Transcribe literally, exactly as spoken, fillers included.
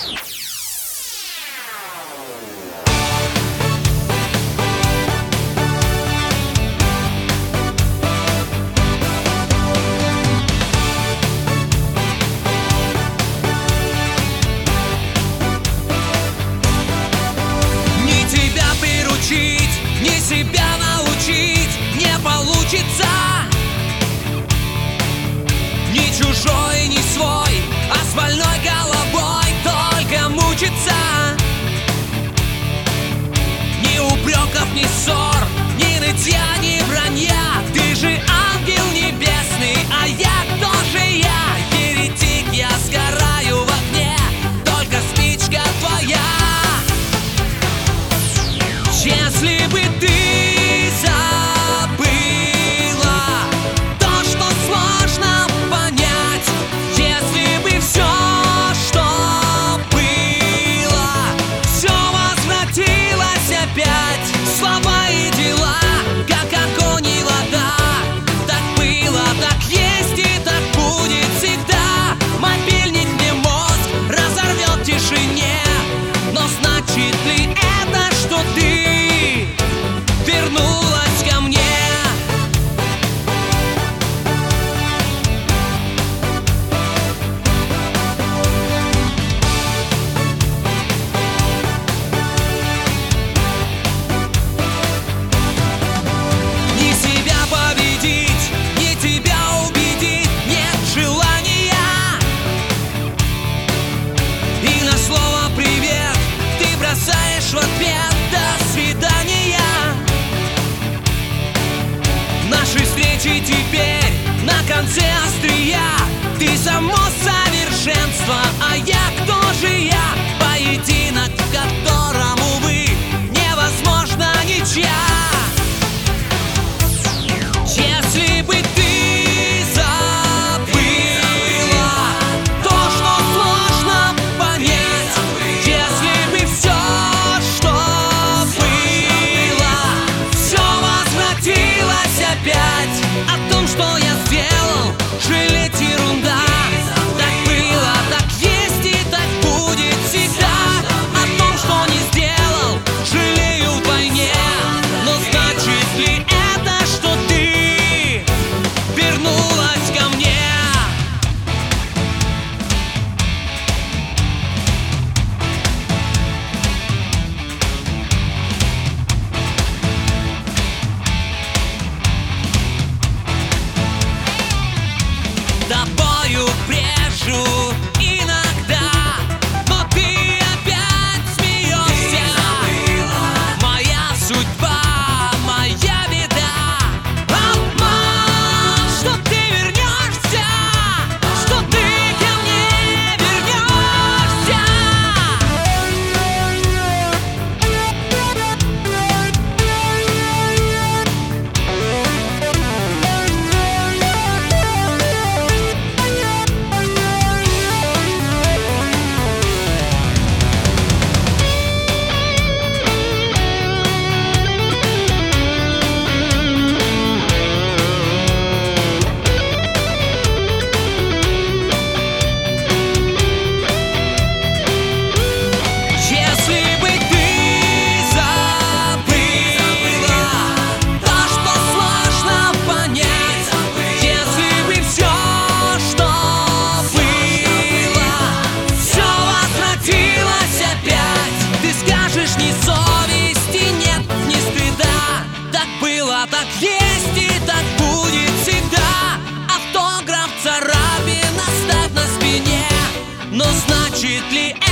Ни себя научить не получится. Ни чужой, ни свой, а с больной головой только мучиться. Ни упреков, ни ссор, ни нытья, ни вранья. Ты же ангел небесный, а я кто же я? Еретик, я сгораю в огне, только спичка твоя. Если бы ты забыла то, что сложно понять, если бы все, что было, все возвратилось опять, слова и дела, как огонь и вода. Так было, так есть и так будет всегда. Мобильник мне мозг разорвет в тишине, но значит ли это, что ты вернулась ко мне? Ни себя победить, ни тебя убедить нет желания. И на слово «привет» ты бросаешь в ответ «до свидания». Наши встречи теперь на конце острия. Ты само совершенство, а я кто же я? Поединок, в котором, увы, невозможно ничья. Если бы ты забыла то, что сложно понять, если бы все, что было, все возвратилось опять, о том, что я сделал, жалеть ерунда. Так было, так есть и так будет всегда. О том, что не сделал, жалею вдвойне. Но значит ли это, что ты вернулась ко мне? Тобою брежу иногда, но ты опять смеешься. Моя судьба, моя беда. Обман, что ты вернешься, что ты ко мне вернешься. Если бы ты забыла то, что сложно понять, если бы все, что было, все возвратилось опять, ты скажешь, ни совести нет, ни стыда. Так было, так есть и так будет всегда. Автограф, царапин оставь на спине, но значит ли